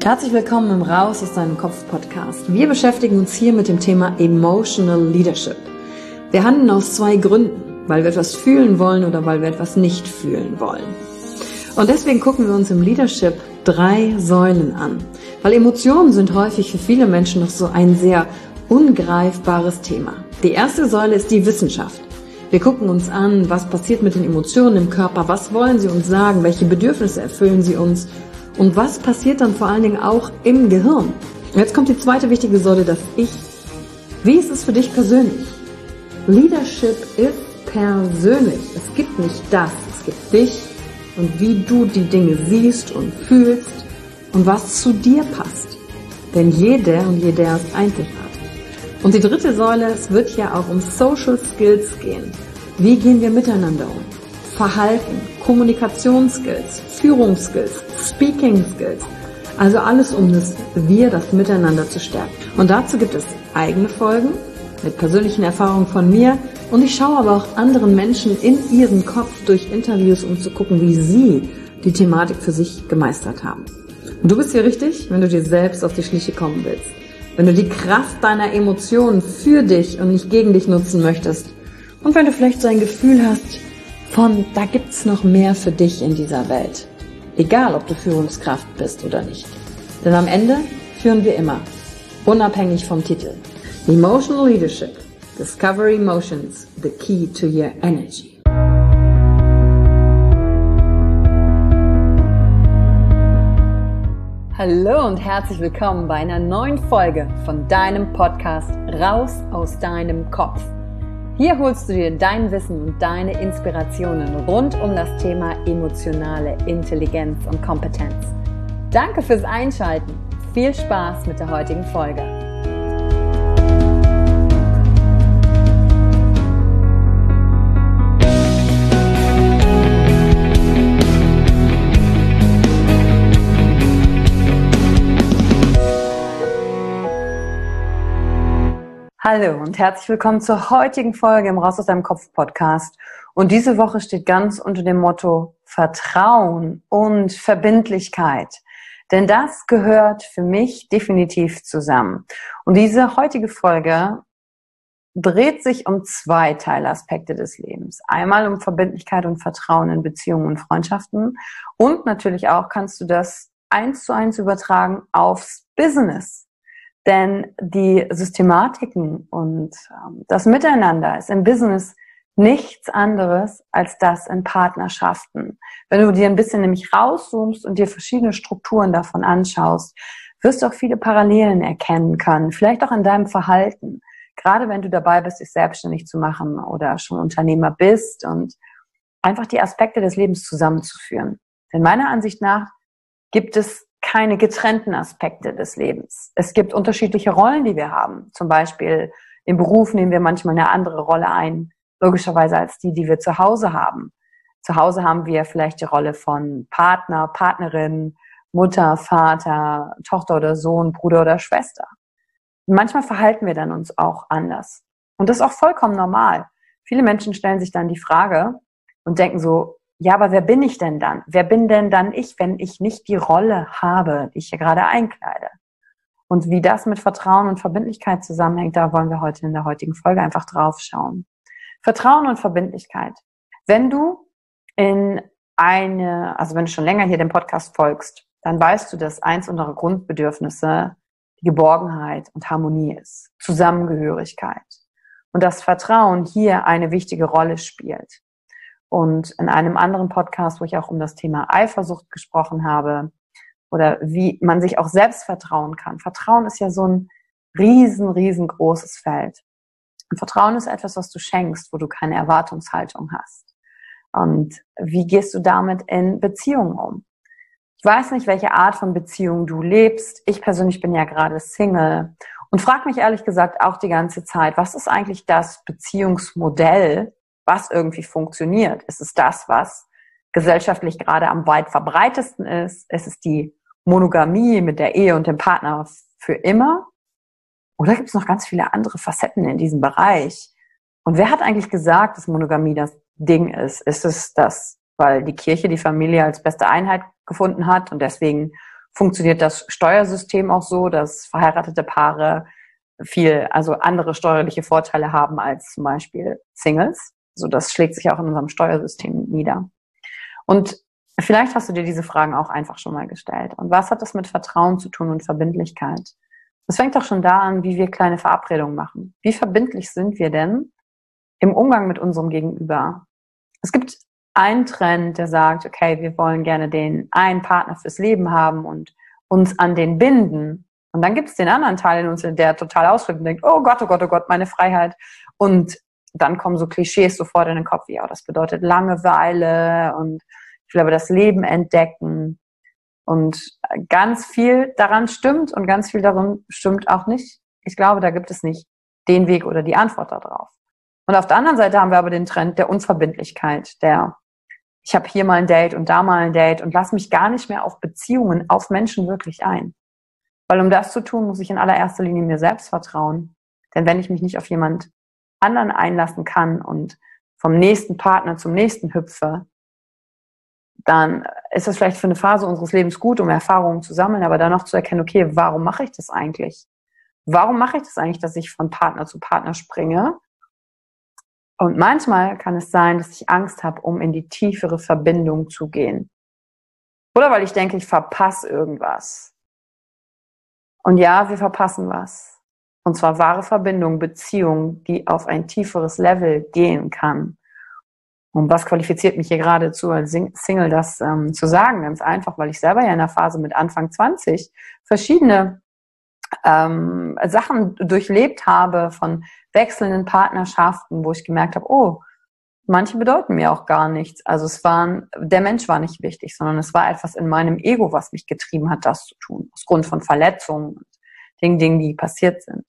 Herzlich willkommen im Raus aus deinem Kopf Podcast. Wir beschäftigen uns hier mit dem Thema Emotional Leadership. Wir handeln aus zwei Gründen, weil wir etwas fühlen wollen oder weil wir etwas nicht fühlen wollen. Und deswegen gucken wir uns im Leadership 3 Säulen an, weil Emotionen sind häufig für viele Menschen noch so ein sehr ungreifbares Thema. Die erste Säule ist die Wissenschaft. Wir gucken uns an, was passiert mit den Emotionen im Körper, was wollen sie uns sagen, welche Bedürfnisse erfüllen sie uns und was passiert dann vor allen Dingen auch im Gehirn. Und jetzt kommt die zweite wichtige Säule, das Ich. Wie ist es für dich persönlich? Leadership ist persönlich. Es gibt nicht das, es gibt dich und wie du die Dinge siehst und fühlst und was zu dir passt. Denn jeder und jeder ist einzigartig. Und die dritte Säule, es wird ja auch um Social Skills gehen. Wie gehen wir miteinander um? Verhalten, Kommunikationsskills, Führungsskills, Speaking Skills. Also alles, um das Miteinander zu stärken. Und dazu gibt es eigene Folgen mit persönlichen Erfahrungen von mir. Und ich schaue aber auch anderen Menschen in ihren Kopf durch Interviews, um zu gucken, wie sie die Thematik für sich gemeistert haben. Und du bist hier richtig, wenn du dir selbst auf die Schliche kommen willst. Wenn du die Kraft deiner Emotionen für dich und nicht gegen dich nutzen möchtest. Und wenn du vielleicht so ein Gefühl hast von, da gibt's noch mehr für dich in dieser Welt. Egal, ob du Führungskraft bist oder nicht. Denn am Ende führen wir immer, unabhängig vom Titel. Emotional Leadership. Discover Emotions, the key to your energy. Hallo und herzlich willkommen bei einer neuen Folge von deinem Podcast Raus aus deinem Kopf. Hier holst du dir dein Wissen und deine Inspirationen rund um das Thema emotionale Intelligenz und Kompetenz. Danke fürs Einschalten. Viel Spaß mit der heutigen Folge. Hallo und herzlich willkommen zur heutigen Folge im Raus aus deinem Kopf Podcast. Und diese Woche steht ganz unter dem Motto Vertrauen und Verbindlichkeit. Denn das gehört für mich definitiv zusammen. Und diese heutige Folge dreht sich um 2 Teilaspekte des Lebens. Einmal um Verbindlichkeit und Vertrauen in Beziehungen und Freundschaften. Und natürlich auch kannst du das 1:1 übertragen aufs Business. Denn die Systematiken und das Miteinander ist im Business nichts anderes als das in Partnerschaften. Wenn du dir ein bisschen nämlich rauszoomst und dir verschiedene Strukturen davon anschaust, wirst du auch viele Parallelen erkennen können, vielleicht auch in deinem Verhalten. Gerade wenn du dabei bist, dich selbstständig zu machen oder schon Unternehmer bist und einfach die Aspekte des Lebens zusammenzuführen. Denn meiner Ansicht nach gibt es keine getrennten Aspekte des Lebens. Es gibt unterschiedliche Rollen, die wir haben. Zum Beispiel im Beruf nehmen wir manchmal eine andere Rolle ein, logischerweise als die wir zu Hause haben. Zu Hause haben wir vielleicht die Rolle von Partner, Partnerin, Mutter, Vater, Tochter oder Sohn, Bruder oder Schwester. Und manchmal verhalten wir dann uns auch anders. Und das ist auch vollkommen normal. Viele Menschen stellen sich dann die Frage und denken so, ja, aber wer bin ich denn dann? Wer bin denn dann ich, wenn ich nicht die Rolle habe, die ich hier gerade einkleide? Und wie das mit Vertrauen und Verbindlichkeit zusammenhängt, da wollen wir heute in der heutigen Folge einfach drauf schauen. Vertrauen und Verbindlichkeit. Wenn du wenn du schon länger hier dem Podcast folgst, dann weißt du, dass eins unserer Grundbedürfnisse die Geborgenheit und Harmonie ist, Zusammengehörigkeit. Und das Vertrauen hier eine wichtige Rolle spielt. Und in einem anderen Podcast, wo ich auch um das Thema Eifersucht gesprochen habe, wie man sich auch selbst vertrauen kann. Vertrauen ist ja so ein riesengroßes Feld. Und Vertrauen ist etwas, was du schenkst, wo du keine Erwartungshaltung hast. Und wie gehst du damit in Beziehungen um? Ich weiß nicht, welche Art von Beziehung du lebst. Ich persönlich bin ja gerade Single und frage mich ehrlich gesagt auch die ganze Zeit, was ist eigentlich das Beziehungsmodell, was irgendwie funktioniert? Ist es das, was gesellschaftlich gerade am weit verbreitesten ist? Ist es die Monogamie mit der Ehe und dem Partner für immer? Oder gibt es noch ganz viele andere Facetten in diesem Bereich? Und wer hat eigentlich gesagt, dass Monogamie das Ding ist? Ist es das, weil die Kirche die Familie als beste Einheit gefunden hat und deswegen funktioniert das Steuersystem auch so, dass verheiratete Paare also andere steuerliche Vorteile haben als zum Beispiel Singles. So, das schlägt sich auch in unserem Steuersystem nieder. Und vielleicht hast du dir diese Fragen auch einfach schon mal gestellt. Und was hat das mit Vertrauen zu tun und Verbindlichkeit? Das fängt doch schon da an, wie wir kleine Verabredungen machen. Wie verbindlich sind wir denn im Umgang mit unserem Gegenüber? Es gibt einen Trend, der sagt, okay, wir wollen gerne den einen Partner fürs Leben haben und uns an den binden. Und dann gibt es den anderen Teil in uns, der total ausflippt und denkt, oh Gott, meine Freiheit. Und dann kommen so Klischees sofort in den Kopf, wie, oh, das bedeutet Langeweile und ich will aber das Leben entdecken. Und ganz viel daran stimmt und ganz viel daran stimmt auch nicht. Ich glaube, da gibt es nicht den Weg oder die Antwort darauf. Und auf der anderen Seite haben wir aber den Trend der Unverbindlichkeit, ich habe hier mal ein Date und da mal ein Date und lass mich gar nicht mehr auf Beziehungen, auf Menschen wirklich ein. Weil um das zu tun, muss ich in allererster Linie mir selbst vertrauen. Denn wenn ich mich nicht auf jemand anderen einlassen kann und vom nächsten Partner zum nächsten hüpfe, dann ist das vielleicht für eine Phase unseres Lebens gut, um Erfahrungen zu sammeln, aber dann noch zu erkennen, okay, warum mache ich das eigentlich? Warum mache ich das eigentlich, dass ich von Partner zu Partner springe? Und manchmal kann es sein, dass ich Angst habe, um in die tiefere Verbindung zu gehen. Oder weil ich denke, ich verpasse irgendwas. Und ja, wir verpassen was. Und zwar wahre Verbindung, Beziehung, die auf ein tieferes Level gehen kann. Und was qualifiziert mich hier geradezu als Single, das zu sagen? Ganz einfach, weil ich selber ja in der Phase mit Anfang 20 verschiedene Sachen durchlebt habe von wechselnden Partnerschaften, wo ich gemerkt habe, oh, manche bedeuten mir auch gar nichts. Also der Mensch war nicht wichtig, sondern es war etwas in meinem Ego, was mich getrieben hat, das zu tun, aus Grund von Verletzungen und Dingen, die passiert sind.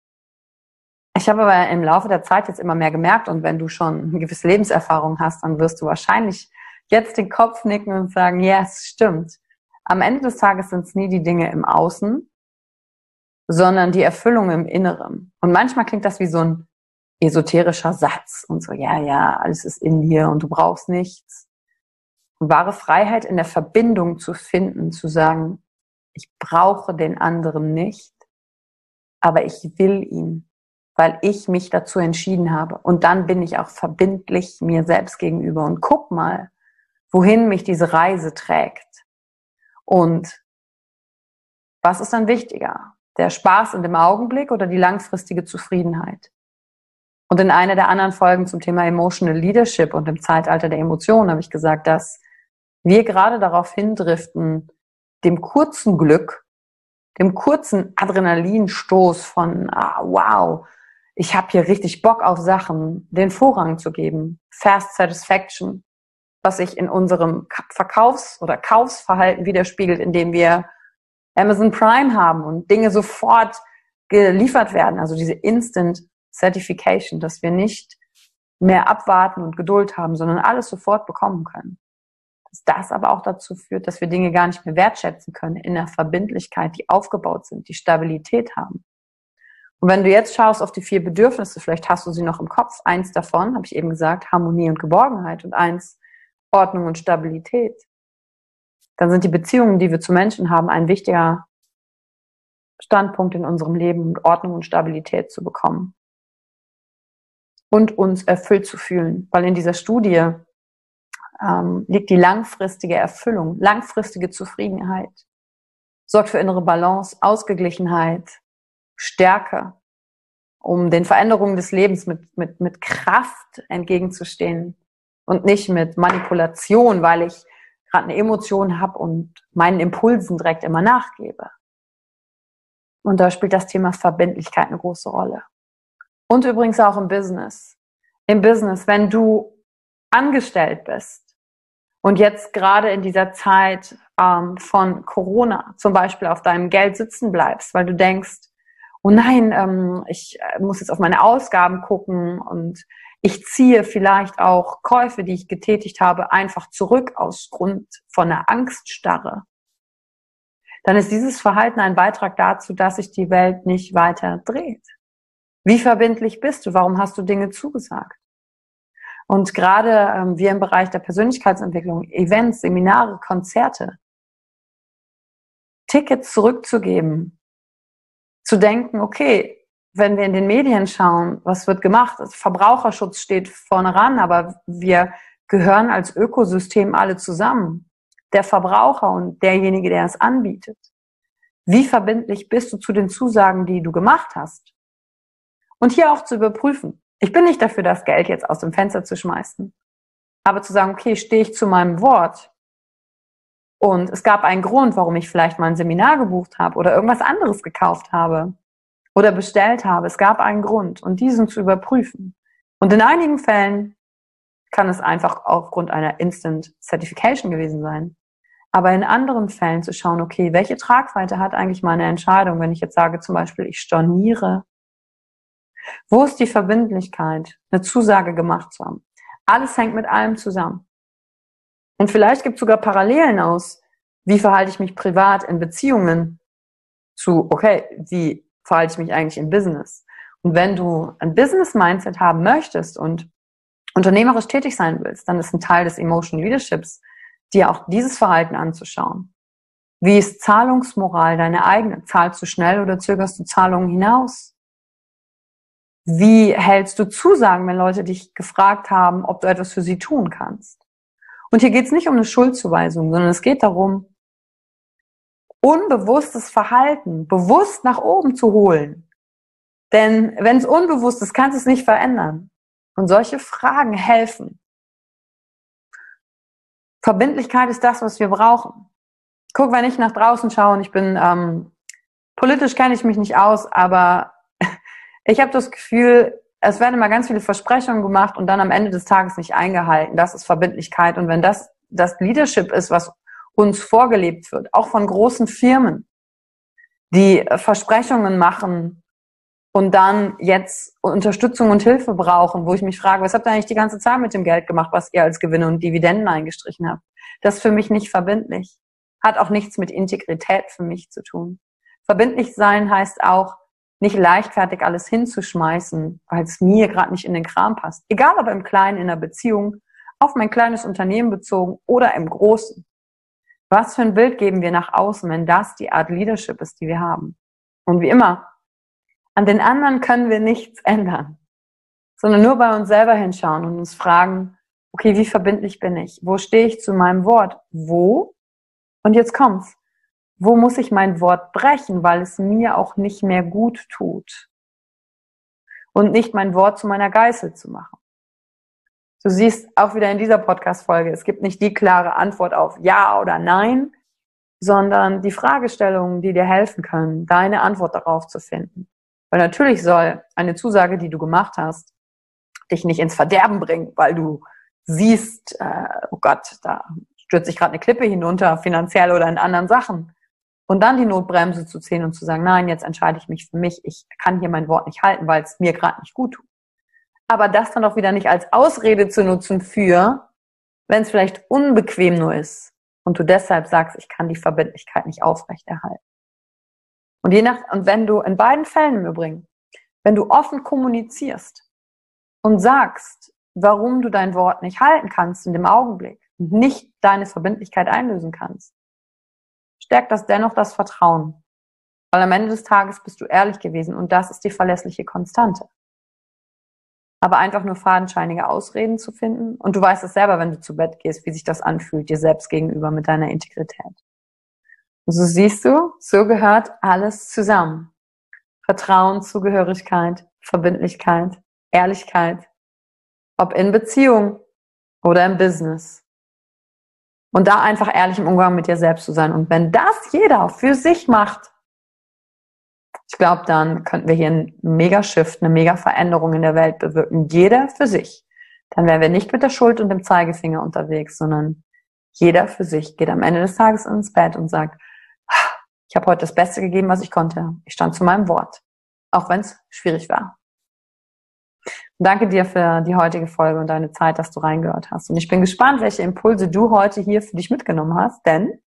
Ich habe aber im Laufe der Zeit jetzt immer mehr gemerkt, und wenn du schon eine gewisse Lebenserfahrung hast, dann wirst du wahrscheinlich jetzt den Kopf nicken und sagen, ja, es stimmt. Am Ende des Tages sind es nie die Dinge im Außen, sondern die Erfüllung im Inneren. Und manchmal klingt das wie so ein esoterischer Satz und so, ja, alles ist in dir und du brauchst nichts. Und wahre Freiheit in der Verbindung zu finden, zu sagen, ich brauche den anderen nicht, aber ich will ihn, weil ich mich dazu entschieden habe. Und dann bin ich auch verbindlich mir selbst gegenüber und guck mal, wohin mich diese Reise trägt. Und was ist dann wichtiger? Der Spaß in dem Augenblick oder die langfristige Zufriedenheit? Und in einer der anderen Folgen zum Thema Emotional Leadership und im Zeitalter der Emotionen habe ich gesagt, dass wir gerade darauf hindriften, dem kurzen Glück, dem kurzen Adrenalinstoß von, wow, ich habe hier richtig Bock auf Sachen, den Vorrang zu geben. Fast Satisfaction, was sich in unserem Verkaufs- oder Kaufsverhalten widerspiegelt, indem wir Amazon Prime haben und Dinge sofort geliefert werden. Also diese Instant Certification, dass wir nicht mehr abwarten und Geduld haben, sondern alles sofort bekommen können. Dass das aber auch dazu führt, dass wir Dinge gar nicht mehr wertschätzen können in der Verbindlichkeit, die aufgebaut sind, die Stabilität haben. Und wenn du jetzt schaust auf die 4 Bedürfnisse, vielleicht hast du sie noch im Kopf. 1 davon, habe ich eben gesagt, Harmonie und Geborgenheit, und 1 Ordnung und Stabilität. Dann sind die Beziehungen, die wir zu Menschen haben, ein wichtiger Standpunkt in unserem Leben, Ordnung und Stabilität zu bekommen. Und uns erfüllt zu fühlen. Weil in dieser Studie liegt die langfristige Erfüllung, langfristige Zufriedenheit, sorgt für innere Balance, Ausgeglichenheit, Stärke, um den Veränderungen des Lebens mit Kraft entgegenzustehen und nicht mit Manipulation, weil ich gerade eine Emotion habe und meinen Impulsen direkt immer nachgebe. Und da spielt das Thema Verbindlichkeit eine große Rolle. Und übrigens auch im Business. Im Business, wenn du angestellt bist und jetzt gerade in dieser Zeit von Corona zum Beispiel auf deinem Geld sitzen bleibst, weil du denkst, oh nein, ich muss jetzt auf meine Ausgaben gucken und ich ziehe vielleicht auch Käufe, die ich getätigt habe, einfach zurück aus Grund von einer Angststarre, dann ist dieses Verhalten ein Beitrag dazu, dass sich die Welt nicht weiter dreht. Wie verbindlich bist du? Warum hast du Dinge zugesagt? Und gerade wir im Bereich der Persönlichkeitsentwicklung, Events, Seminare, Konzerte, Tickets zurückzugeben, zu denken, okay, wenn wir in den Medien schauen, was wird gemacht? Verbraucherschutz steht vorne ran, aber wir gehören als Ökosystem alle zusammen. Der Verbraucher und derjenige, der es anbietet. Wie verbindlich bist du zu den Zusagen, die du gemacht hast? Und hier auch zu überprüfen. Ich bin nicht dafür, das Geld jetzt aus dem Fenster zu schmeißen. Aber zu sagen, okay, stehe ich zu meinem Wort? Und es gab einen Grund, warum ich vielleicht mal ein Seminar gebucht habe oder irgendwas anderes gekauft habe oder bestellt habe. Es gab einen Grund und diesen zu überprüfen. Und in einigen Fällen kann es einfach aufgrund einer Instant Certification gewesen sein. Aber in anderen Fällen zu schauen, okay, welche Tragweite hat eigentlich meine Entscheidung, wenn ich jetzt sage zum Beispiel, ich storniere. Wo ist die Verbindlichkeit, eine Zusage gemacht zu haben? Alles hängt mit allem zusammen. Und vielleicht gibt es sogar Parallelen aus, wie verhalte ich mich privat in Beziehungen zu, okay, wie verhalte ich mich eigentlich im Business? Und wenn du ein Business-Mindset haben möchtest und unternehmerisch tätig sein willst, dann ist ein Teil des Emotional Leaderships, dir auch dieses Verhalten anzuschauen. Wie ist Zahlungsmoral deine eigene? Zahlst du schnell oder zögerst du Zahlungen hinaus? Wie hältst du Zusagen, wenn Leute dich gefragt haben, ob du etwas für sie tun kannst? Und hier geht es nicht um eine Schuldzuweisung, sondern es geht darum, unbewusstes Verhalten bewusst nach oben zu holen. Denn wenn es unbewusst ist, kannst du es nicht verändern. Und solche Fragen helfen. Verbindlichkeit ist das, was wir brauchen. Guck, wenn ich nach draußen schaue und ich bin, politisch kenne ich mich nicht aus, aber ich habe das Gefühl, es werden immer ganz viele Versprechungen gemacht und dann am Ende des Tages nicht eingehalten. Das ist Verbindlichkeit. Und wenn das Leadership ist, was uns vorgelebt wird, auch von großen Firmen, die Versprechungen machen und dann jetzt Unterstützung und Hilfe brauchen, wo ich mich frage, was habt ihr eigentlich die ganze Zeit mit dem Geld gemacht, was ihr als Gewinne und Dividenden eingestrichen habt? Das ist für mich nicht verbindlich. Hat auch nichts mit Integrität für mich zu tun. Verbindlich sein heißt auch, nicht leichtfertig alles hinzuschmeißen, weil es mir gerade nicht in den Kram passt. Egal ob im Kleinen, in einer Beziehung, auf mein kleines Unternehmen bezogen oder im Großen. Was für ein Bild geben wir nach außen, wenn das die Art Leadership ist, die wir haben? Und wie immer, an den anderen können wir nichts ändern, sondern nur bei uns selber hinschauen und uns fragen, okay, wie verbindlich bin ich? Wo stehe ich zu meinem Wort? Wo? Und jetzt kommt's. Wo muss ich mein Wort brechen, weil es mir auch nicht mehr gut tut? Und nicht mein Wort zu meiner Geißel zu machen. Du siehst auch wieder in dieser Podcast-Folge, es gibt nicht die klare Antwort auf Ja oder Nein, sondern die Fragestellungen, die dir helfen können, deine Antwort darauf zu finden. Weil natürlich soll eine Zusage, die du gemacht hast, dich nicht ins Verderben bringen, weil du siehst, oh Gott, da stürzt sich gerade eine Klippe hinunter, finanziell oder in anderen Sachen. Und dann die Notbremse zu ziehen und zu sagen, nein, jetzt entscheide ich mich für mich, ich kann hier mein Wort nicht halten, weil es mir gerade nicht gut tut. Aber das dann auch wieder nicht als Ausrede zu nutzen für, wenn es vielleicht unbequem nur ist und du deshalb sagst, ich kann die Verbindlichkeit nicht aufrechterhalten. Und wenn du in beiden Fällen im Übrigen, wenn du offen kommunizierst und sagst, warum du dein Wort nicht halten kannst in dem Augenblick und nicht deine Verbindlichkeit einlösen kannst, stärkt das dennoch das Vertrauen. Weil am Ende des Tages bist du ehrlich gewesen und das ist die verlässliche Konstante. Aber einfach nur fadenscheinige Ausreden zu finden und du weißt es selber, wenn du zu Bett gehst, wie sich das anfühlt, dir selbst gegenüber mit deiner Integrität. Und so siehst du, so gehört alles zusammen. Vertrauen, Zugehörigkeit, Verbindlichkeit, Ehrlichkeit, ob in Beziehung oder im Business. Und da einfach ehrlich im Umgang mit dir selbst zu sein. Und wenn das jeder für sich macht, ich glaube, dann könnten wir hier einen Mega-Shift, eine Mega-Veränderung in der Welt bewirken. Jeder für sich. Dann wären wir nicht mit der Schuld und dem Zeigefinger unterwegs, sondern jeder für sich geht am Ende des Tages ins Bett und sagt, ich habe heute das Beste gegeben, was ich konnte. Ich stand zu meinem Wort, auch wenn es schwierig war. Danke dir für die heutige Folge und deine Zeit, dass du reingehört hast. Und ich bin gespannt, welche Impulse du heute hier für dich mitgenommen hast, denn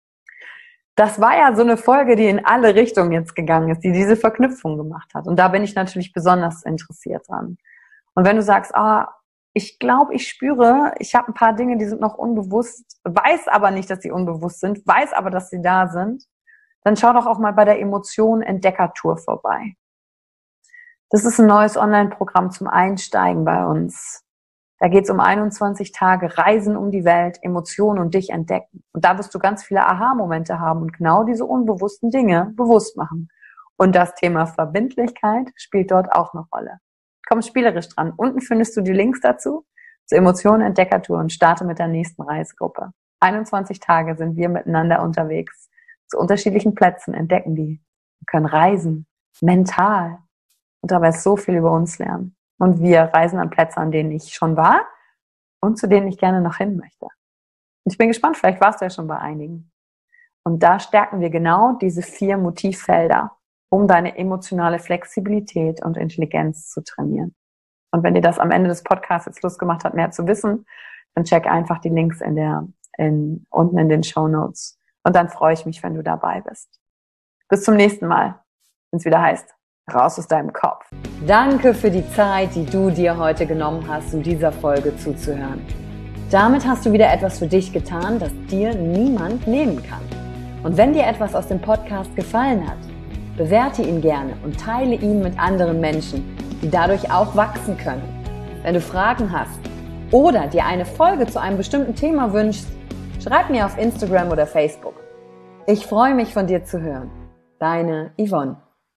das war ja so eine Folge, die in alle Richtungen jetzt gegangen ist, die diese Verknüpfung gemacht hat. Und da bin ich natürlich besonders interessiert dran. Und wenn du sagst, ich glaube, ich spüre, ich habe ein paar Dinge, die sind noch unbewusst, weiß aber nicht, dass sie unbewusst sind, weiß aber, dass sie da sind, dann schau doch auch mal bei der Emotion-Entdecker-Tour vorbei. Das ist ein neues Online-Programm zum Einsteigen bei uns. Da geht es um 21 Tage Reisen um die Welt, Emotionen und dich entdecken. Und da wirst du ganz viele Aha-Momente haben und genau diese unbewussten Dinge bewusst machen. Und das Thema Verbindlichkeit spielt dort auch eine Rolle. Komm spielerisch dran. Unten findest du die Links dazu zur Emotionen-Entdecker-Tour und starte mit der nächsten Reisegruppe. 21 Tage sind wir miteinander unterwegs. Zu unterschiedlichen Plätzen entdecken die. Wir können reisen, mental und dabei so viel über uns lernen. Und wir reisen an Plätze, an denen ich schon war und zu denen ich gerne noch hin möchte. Und ich bin gespannt, vielleicht warst du ja schon bei einigen. Und da stärken wir genau diese 4 Motivfelder, um deine emotionale Flexibilität und Intelligenz zu trainieren. Und wenn dir das am Ende des Podcasts jetzt Lust gemacht hat, mehr zu wissen, dann check einfach die Links unten in den Shownotes. Und dann freue ich mich, wenn du dabei bist. Bis zum nächsten Mal, wenn es wieder heißt, raus aus deinem Kopf. Danke für die Zeit, die du dir heute genommen hast, um dieser Folge zuzuhören. Damit hast du wieder etwas für dich getan, das dir niemand nehmen kann. Und wenn dir etwas aus dem Podcast gefallen hat, bewerte ihn gerne und teile ihn mit anderen Menschen, die dadurch auch wachsen können. Wenn du Fragen hast oder dir eine Folge zu einem bestimmten Thema wünschst, schreib mir auf Instagram oder Facebook. Ich freue mich, von dir zu hören. Deine Yvonne.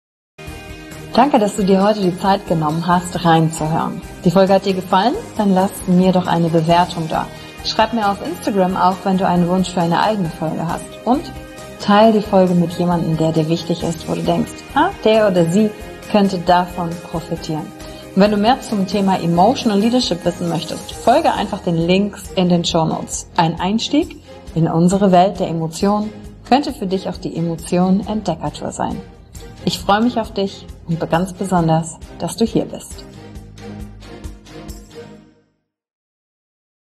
Danke, dass du dir heute die Zeit genommen hast, reinzuhören. Die Folge hat dir gefallen? Dann lass mir doch eine Bewertung da. Schreib mir auf Instagram auch, wenn du einen Wunsch für eine eigene Folge hast. Und teile die Folge mit jemandem, der dir wichtig ist, wo du denkst, der oder sie könnte davon profitieren. Und wenn du mehr zum Thema Emotional Leadership wissen möchtest, folge einfach den Links in den Shownotes. Ein Einstieg in unsere Welt der Emotionen könnte für dich auch die Emotionen-Entdecker-Tour sein. Ich freue mich auf dich und ganz besonders, dass du hier bist.